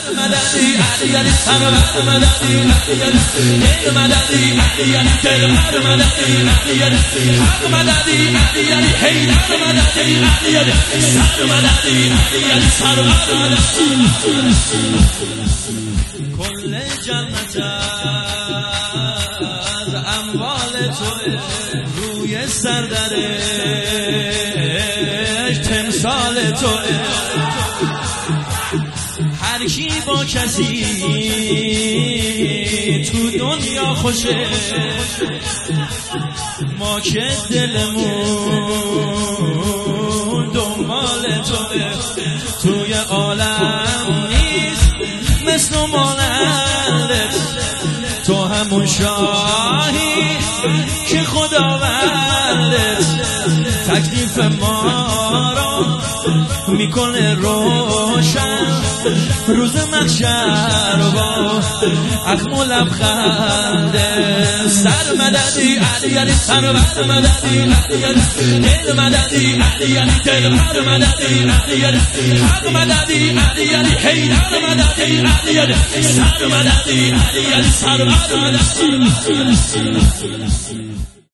مددی علی علی سرور مددی علی علی دل مددی علی علی دل مددی علی علی حق مددی علی علی حیدر مددی علی علی سر مددی علی علی سرور مددی کل جنت از اموال تو روی سردرش تمثال تو هر کی با کسی تو دنیا خوشه ما که دلمون دنبال توه توی عالم نیست مثل مانندت تو همون شاهی که خداوندت تکلیف ما رو میکنه روشن روز محشر با اخم و لبخنده سر مددی علی علی سرور مددی علی علی دل مددی علی علی دل مددی علی علی حق مددی علی علی حیدر مددی علی علی سر مددی علی علی سرور مددی